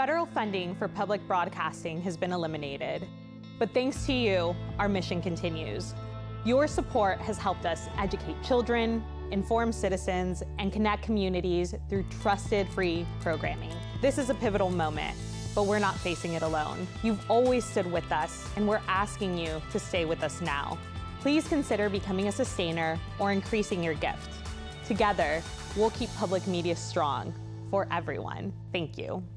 Federal funding for public broadcasting has been eliminated, but thanks to you, our mission continues. Your support has helped us educate children, inform citizens, and connect communities through trusted, free programming. This is a pivotal moment, but we're not facing it alone. You've always stood with us, and we're asking you to stay with us now. Please consider becoming a sustainer or increasing your gift. Together, we'll keep public media strong for everyone. Thank you.